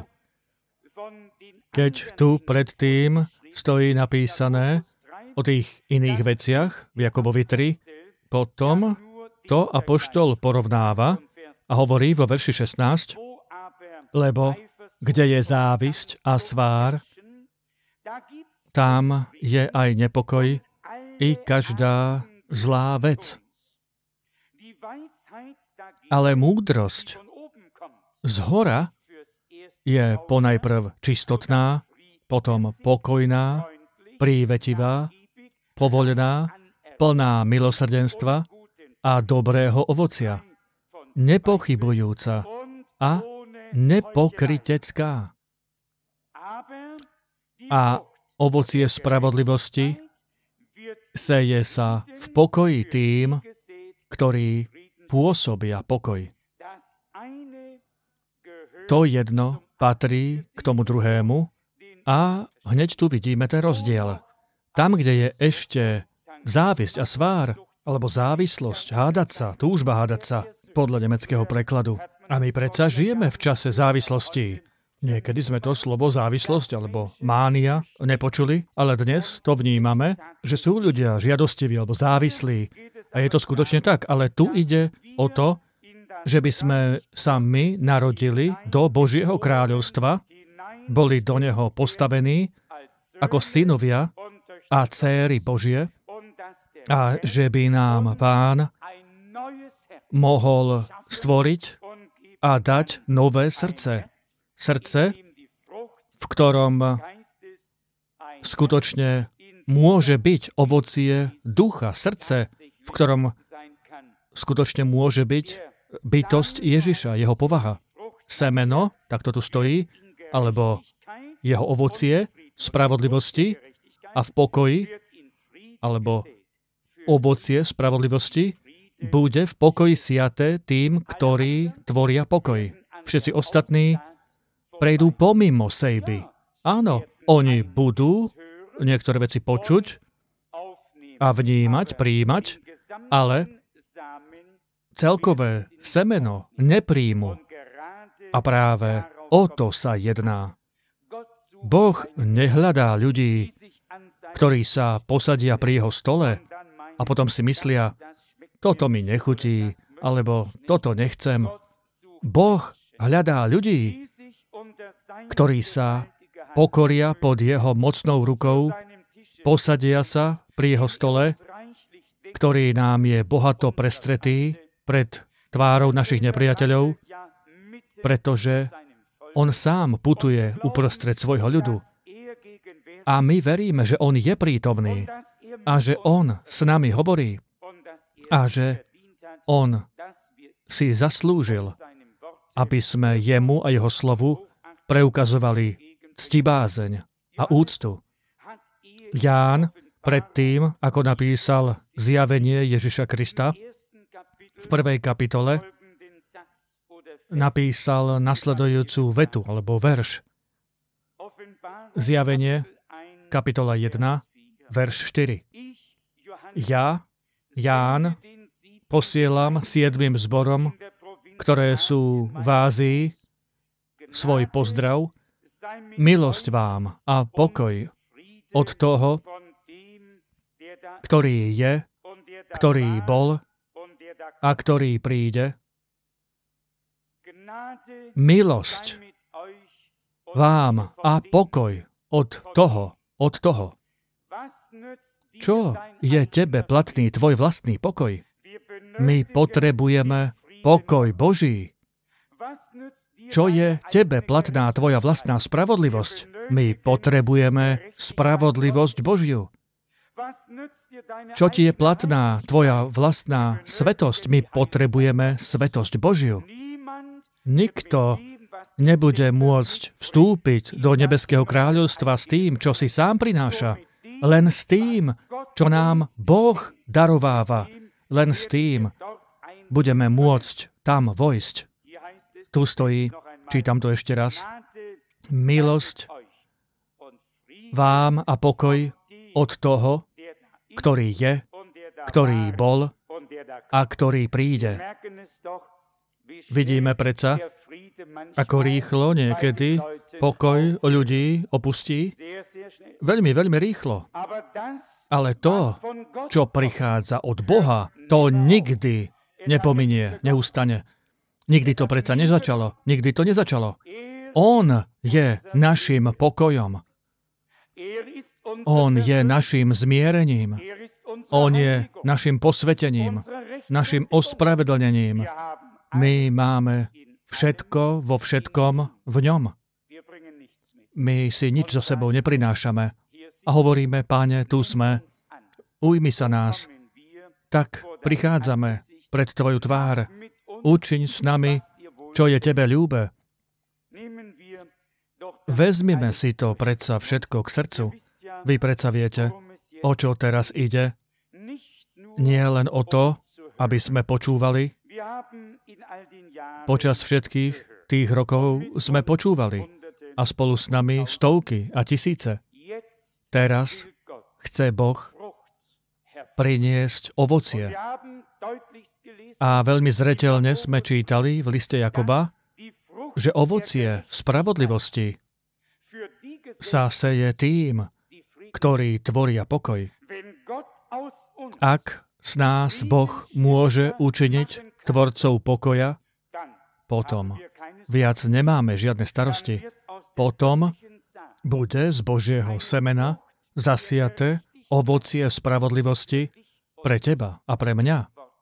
S1: Keď tu predtým stojí napísané o tých iných veciach v Jakobovi 3, potom to apoštol porovnáva a hovorí vo verši 16, lebo kde je závisť a svár, tam je aj nepokoj i každá zlá vec. Ale múdrosť zhora je ponajprv čistotná, potom pokojná, prívetivá, povoľná, plná milosrdenstva a dobrého ovocia, nepochybujúca a nepokrytecká. A ovocie spravodlivosti seje sa v pokoji tým, ktorí pôsobia pokoj. To jedno patrí k tomu druhému a hneď tu vidíme ten rozdiel. Tam, kde je ešte závisť a svár, alebo závislosť, hádať sa, túžba hádať sa, podľa nemeckého prekladu. A my predsa žijeme v čase závislosti. Niekedy sme to slovo závislosť alebo mánia nepočuli, ale dnes to vnímame, že sú ľudia žiadostiví alebo závislí. A je to skutočne tak, ale tu ide o to, že by sme sa my narodili do Božieho kráľovstva, boli do neho postavení ako synovia a dcéry Božie a že by nám Pán mohol stvoriť a dať nové srdce. Srdce, v ktorom skutočne môže byť ovocie ducha. Srdce, v ktorom skutočne môže byť bytosť Ježiša, jeho povaha. Semeno, tak to tu stojí, alebo jeho ovocie spravodlivosti a v pokoji, alebo ovocie spravodlivosti bude v pokoji siaté tým, ktorí tvoria pokoj. Všetci ostatní prejdú pomimo sejby. Áno, oni budú niektoré veci počuť a vnímať, prijímať, ale celkové semeno nepríjmu. A práve o to sa jedná. Boh nehľadá ľudí, ktorí sa posadia pri jeho stole a potom si myslia, toto mi nechutí, alebo toto nechcem. Boh hľadá ľudí, ktorí sa pokoria pod jeho mocnou rukou, posadia sa pri jeho stole, ktorý nám je bohato prestretý pred tvárou našich nepriateľov, pretože on sám putuje uprostred svojho ľudu. A my veríme, že on je prítomný a že on s nami hovorí a že on si zaslúžil, aby sme jemu a jeho slovu preukazovali ctibázeň a úctu. Ján predtým, ako napísal zjavenie Ježiša Krista, v 1. kapitole napísal nasledujúcu vetu, alebo verš. Zjavenie, kapitola 1, verš 4. Ja, Ján, posielam 7 zborom, ktoré sú v Ázii, svoj pozdrav, milosť vám a pokoj od toho, ktorý je, ktorý bol a ktorý príde. Milosť vám a pokoj od toho. Čo je tebe platný tvoj vlastný pokoj? My potrebujeme pokoj Boží. Čo je tebe platná tvoja vlastná spravodlivosť? My potrebujeme spravodlivosť Božiu. Čo ti je platná tvoja vlastná svetosť? My potrebujeme svetosť Božiu. Nikto nebude môcť vstúpiť do nebeského kráľovstva s tým, čo si sám prináša. Len s tým, čo nám Boh darováva. Len s tým budeme môcť tam vojsť. Tu stojí, čítam to ešte raz. Milosť vám a pokoj od toho, ktorý je, ktorý bol a ktorý príde. Vidíme predsa, ako rýchlo niekedy pokoj ľudí opustí. Veľmi, veľmi rýchlo. Ale to, čo prichádza od Boha, to nikdy nepominie, neustane. Nikdy to predsa nezačalo. Nikdy to nezačalo. On je našim pokojom. On je našim zmierením. On je našim posvetením, našim ospravedlnením. My máme všetko vo všetkom v ňom. My si nič so sebou neprinášame. A hovoríme, Páne, tu sme, ujmi sa nás. Tak prichádzame pred Tvoju tvár. Učiň s nami, čo je Tebe ľúbe. Vezmime si to predsa všetko k srdcu. Vy predsa viete, o čo teraz ide. Nie len o to, aby sme počúvali. Počas všetkých tých rokov sme počúvali. A spolu s nami stovky a tisíce. Teraz chce Boh priniesť ovocie. A veľmi zreteľne sme čítali v liste Jakoba, že ovocie spravodlivosti sa seje tým, ktorí tvoria pokoj. Ak z nás Boh môže učiniť tvorcov pokoja, potom viac nemáme žiadne starosti. Potom bude z Božieho semena zasiate ovocie spravodlivosti pre teba a pre mňa.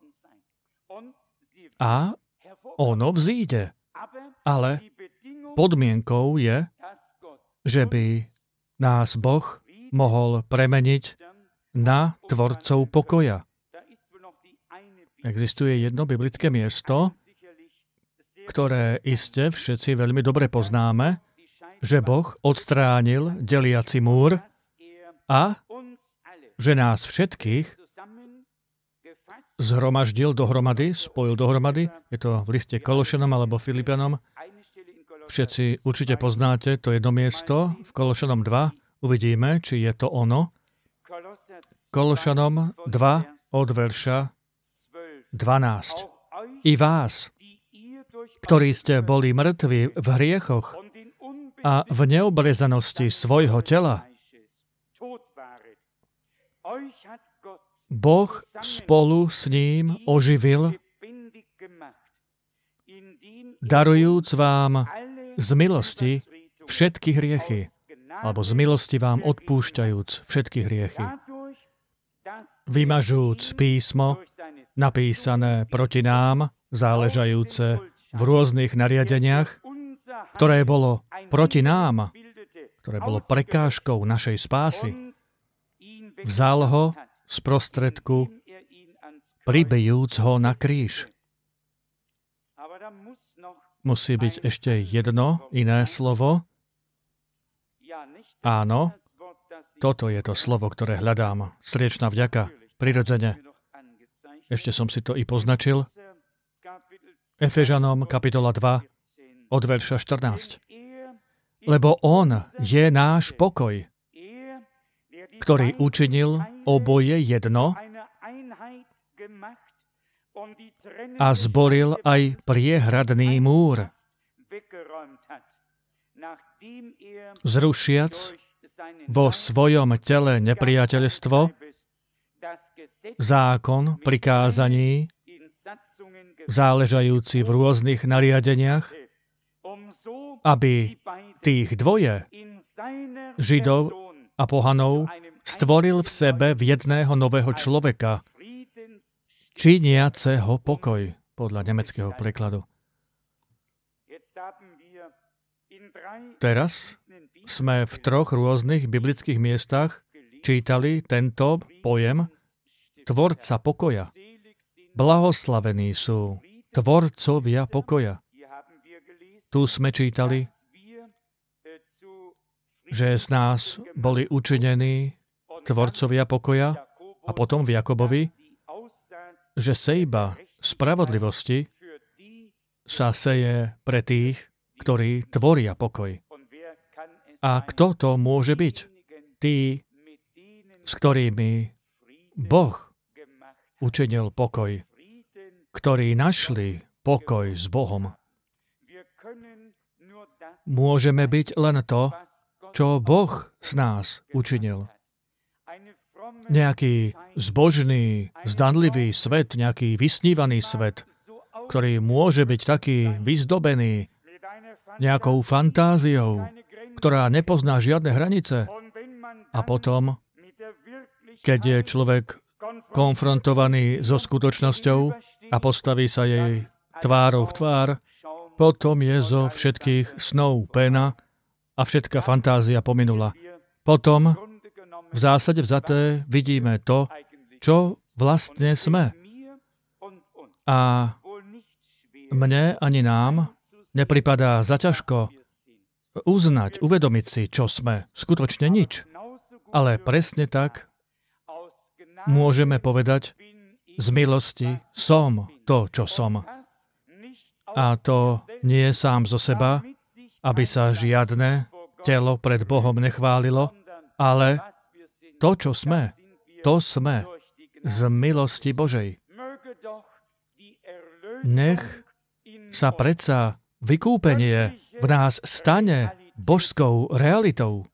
S1: A ono vzíde. Ale podmienkou je, že by nás Boh mohol premeniť na tvorcov pokoja. Existuje jedno biblické miesto, ktoré iste všetci veľmi dobre poznáme, že Boh odstránil deliaci múr a že nás všetkých zhromaždil dohromady, spojil dohromady. Je to v liste Kološanom alebo Filipanom. Všetci určite poznáte to jedno miesto v Kološanom 2. Uvidíme, či je to ono. Kološanom 2 od verša 12. I vás, ktorí ste boli mŕtvi v hriechoch a v neobrezanosti svojho tela, Boh spolu s ním oživil, darujúc vám z milosti všetky hriechy, alebo z milosti vám odpúšťajúc všetky hriechy. Vymažúc písmo, napísané proti nám, záležajúce v rôznych nariadeniach, ktoré bolo proti nám, ktoré bolo prekážkou našej spásy, vzal ho z prostredku, pribijúc ho na kríž. Musí byť ešte jedno iné slovo. Áno, toto je to slovo, ktoré hľadám. Srdečná vďaka, prirodzene. Ešte som si to i poznačil. Efežanom kapitola 2 od verša 14. Lebo on je náš pokoj, ktorý učinil oboje jedno a zboril aj priehradný múr, zrušiac vo svojom tele nepriateľstvo, zákon prikázaní, záležajúci v rôznych nariadeniach, aby tých dvoje, Židov a pohanov, stvoril v sebe v jedného nového človeka, činiaceho pokoj, podľa nemeckého prekladu. Teraz sme v 3 rôznych biblických miestach čítali tento pojem tvorca pokoja. Blahoslavení sú tvorcovia pokoja. Tu sme čítali, že z nás boli učinení tvorcovia pokoja a potom v Jakobovi, že sejba spravodlivosti sa seje pre tých, ktorí tvoria pokoj. A kto to môže byť? Tí, s ktorými Boh učinil pokoj, ktorí našli pokoj s Bohom. Môžeme byť len to, čo Boh z nás učinil. Nejaký zbožný, zdanlivý svet, nejaký vysnívaný svet, ktorý môže byť taký vyzdobený nejakou fantáziou, ktorá nepozná žiadne hranice. A potom, keď je človek konfrontovaný so skutočnosťou a postaví sa jej tvárou v tvár, potom je zo všetkých snov pena a všetká fantázia pominula. Potom v zásade vzaté vidíme to, čo vlastne sme. A mne ani nám nepripadá zaťažko uznať, uvedomiť si, čo sme. Skutočne nič. Ale presne tak môžeme povedať, z milosti som to, čo som. A to nie sám zo seba, aby sa žiadne telo pred Bohom nechválilo, ale to, čo sme, to sme z milosti Božej. Nech sa predsa vykúpenie v nás stane božskou realitou.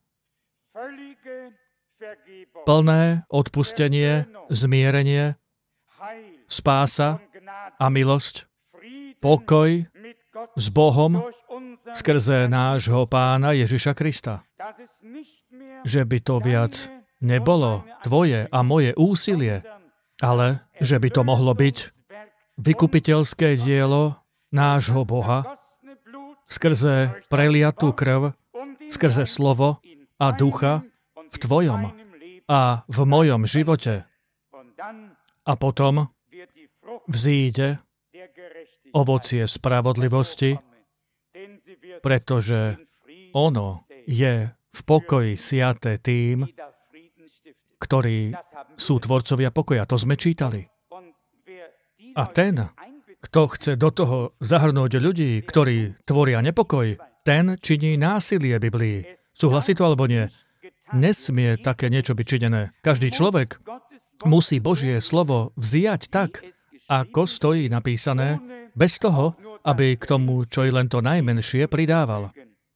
S1: Plné odpustenie, zmierenie, spása a milosť, pokoj s Bohom skrze nášho Pána Ježiša Krista. Že by to viac nebolo tvoje a moje úsilie, ale že by to mohlo byť vykupiteľské dielo nášho Boha skrze preliatú krv, skrze slovo a ducha v tvojom a v mojom živote. A potom vzíde ovocie spravodlivosti, pretože ono je v pokoji siaté tým, ktorí sú tvorcovia pokoja. To sme čítali. A ten, kto chce do toho zahrnúť ľudí, ktorí tvoria nepokoj, ten činí násilie Biblii. Súhlasí to alebo nie? Nesmie také niečo byť činené. Každý človek musí Božie slovo vziať tak, ako stojí napísané, bez toho, aby k tomu, čo je len to najmenšie, pridával.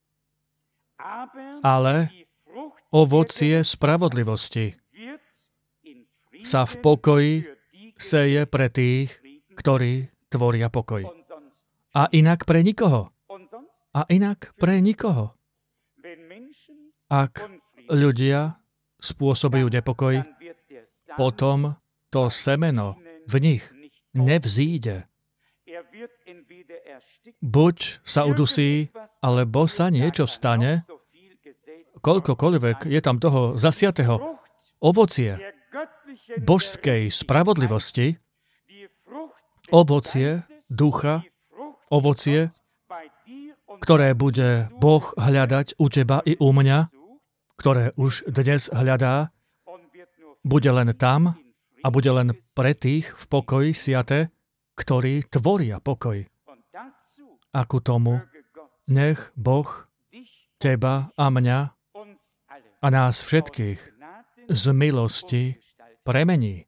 S1: Ale ovocie spravodlivosti sa v pokoji seje pre tých, ktorí tvoria pokoj. A inak pre nikoho. A inak pre nikoho. Ak ľudia spôsobujú nepokoj, potom to semeno v nich nevzíde. Buď sa udusí, alebo sa niečo stane, koľkokoľvek je tam toho zasiatého ovocie božskej spravodlivosti, ovocie ducha, ovocie, ktoré bude Boh hľadať u teba i u mňa, ktoré už dnes hľadá, bude len tam a bude len pre tých v pokoji siate, ktorí tvoria pokoj. A ku tomu nech Boh teba a mňa a nás všetkých z milosti premení.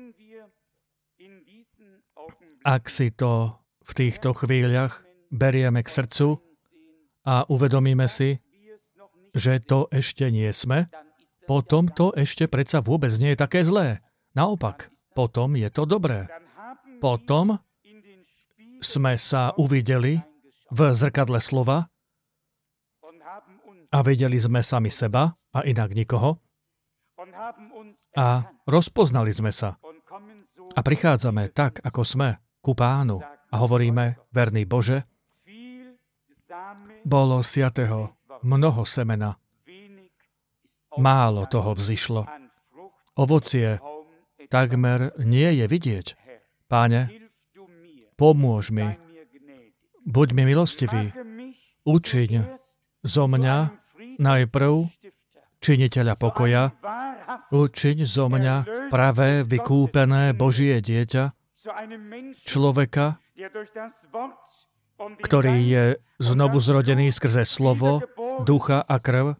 S1: Ak si to v týchto chvíľach berieme k srdcu a uvedomíme si, že to ešte nie sme, potom to ešte predsa vôbec nie je také zlé. Naopak, potom je to dobré. Potom sme sa uvideli v zrkadle slova a videli sme sami seba a inak nikoho a rozpoznali sme sa a prichádzame tak, ako sme, ku Pánu a hovoríme, verný Bože, bolo siatého mnoho semena, málo toho vzišlo. Ovocie takmer nie je vidieť. Páne, pomôž mi, buď mi milostivý, učiň zo mňa najprv činiteľa pokoja, učiň zo mňa pravé, vykúpené Božie dieťa, človeka, ktorý je znovu zrodený skrze slovo, ducha a krv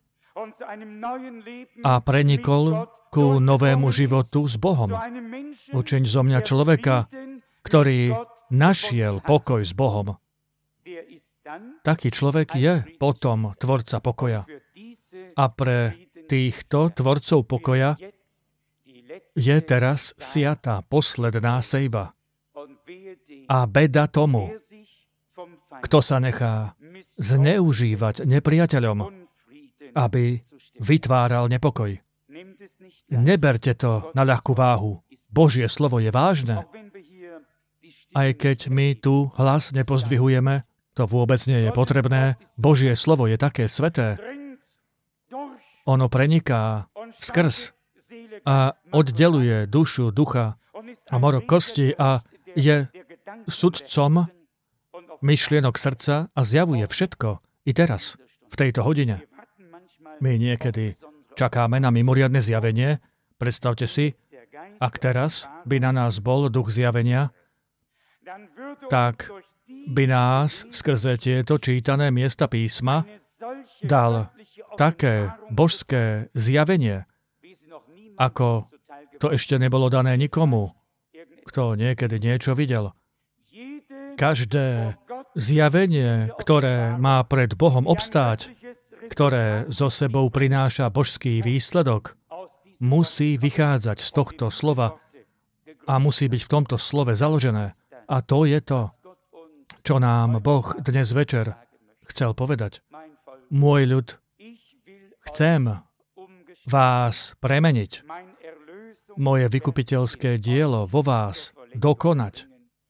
S1: a prenikol ku novému životu s Bohom. Učiň zo mňa človeka, ktorý našiel pokoj s Bohom. Taký človek je potom tvorca pokoja. A pre týchto tvorcov pokoja je teraz siatá posledná sejba. A beda tomu, kto sa nechá zneužívať nepriateľom, aby vytváral nepokoj. Neberte to na ľahkú váhu. Božie slovo je vážne. Aj keď my tu hlas nepozdvihujeme, to vôbec nie je potrebné. Božie slovo je také sveté. Ono preniká skrz a oddeluje dušu, ducha a morok kosti a je sudcom myšlienok srdca a zjavuje všetko i teraz, v tejto hodine. My niekedy čakáme na mimoriadne zjavenie. Predstavte si, ak teraz by na nás bol duch zjavenia, tak by nás skrze tieto čítané miesta písma dal také božské zjavenie, ako to ešte nebolo dané nikomu, kto niekedy niečo videl. Každé zjavenie, ktoré má pred Bohom obstáť, ktoré so sebou prináša božský výsledok, musí vychádzať z tohto slova a musí byť v tomto slove založené. A to je to, čo nám Boh dnes večer chcel povedať. Môj ľud, chcem vás premeniť, moje vykupiteľské dielo vo vás dokonať.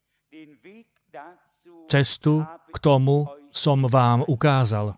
S1: Cestu k tomu som vám ukázal.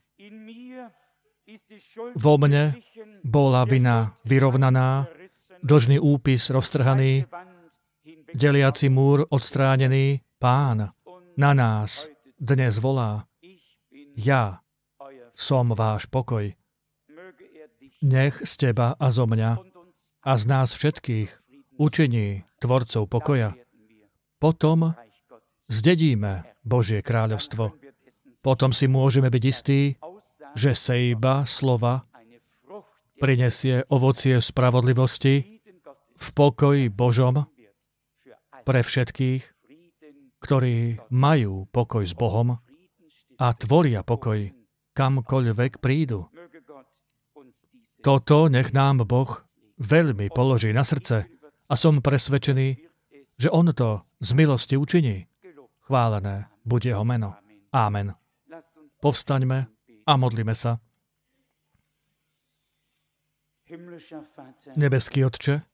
S1: Vo mne bola vina vyrovnaná, dlžný úpis roztrhaný, deliaci múr odstránený. Pán na nás dnes volá. Ja som váš pokoj. Nech z teba a zo mňa a z nás všetkých učiní tvorcov pokoja. Potom zdedíme Božie kráľovstvo. Potom si môžeme byť istí, že sejba slova prinesie ovocie spravodlivosti v pokoji Božom pre všetkých, ktorí majú pokoj s Bohom a tvoria pokoj, kamkoľvek prídu. Toto nech nám Boh veľmi položí na srdce a som presvedčený, že On to z milosti učiní. Chválené buď Jeho meno. Amen. Povstaňme a modlíme sa. Nebeský Otče,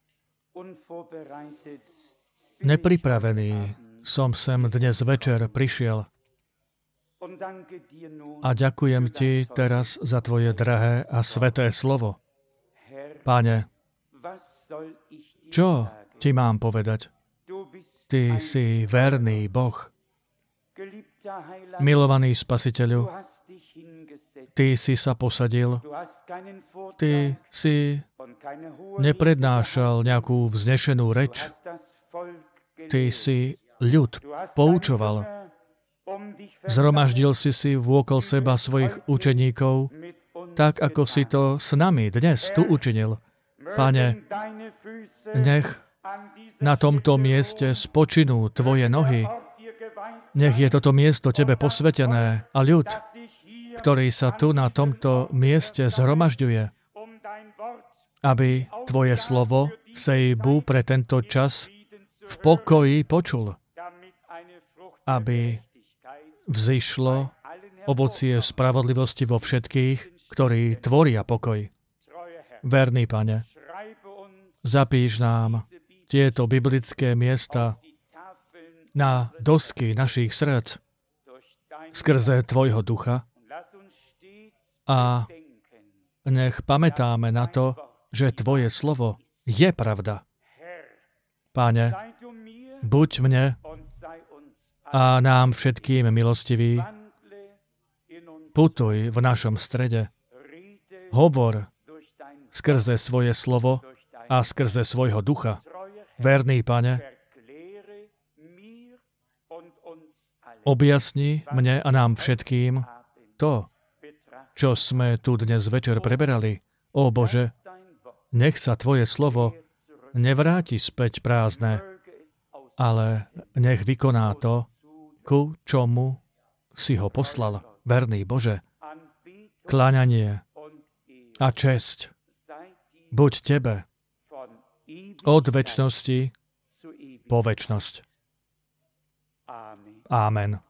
S1: nepripravený som sem dnes večer prišiel a ďakujem Ti teraz za Tvoje drahé a sveté slovo. Pane, čo Ti mám povedať? Ty si verný Boh, milovaný Spasiteľu, Ty si sa posadil, Ty si neprednášal nejakú vznešenú reč, Ty si ľud poučoval, zhromaždil si vôkol seba svojich učeníkov, tak ako si to s nami dnes tu učinil. Pane, nech na tomto mieste spočinú Tvoje nohy, nech je toto miesto Tebe posvetené a ľud, ktorý sa tu na tomto mieste zhromažďuje, aby Tvoje slovo, sejbu pre tento čas v pokoji počul, aby vzišlo ovocie spravodlivosti vo všetkých, ktorí tvoria pokoj. Verný Pane, zapíš nám tieto biblické miesta na dosky našich srdc skrze Tvojho ducha a nech pamätáme na to, že Tvoje slovo je pravda. Páne, buď mne a nám všetkým milostivý, putuj v našom strede, hovor skrze svoje slovo a skrze svojho ducha. Verný Pane, Objasni mne a nám všetkým to, čo sme tu dnes večer preberali. Ó Bože, nech sa Tvoje slovo nevráti späť prázdne, ale nech vykoná to, ku čomu si ho poslal. Verný Bože, kláňanie a česť buď Tebe od večnosti po večnosť. Amen.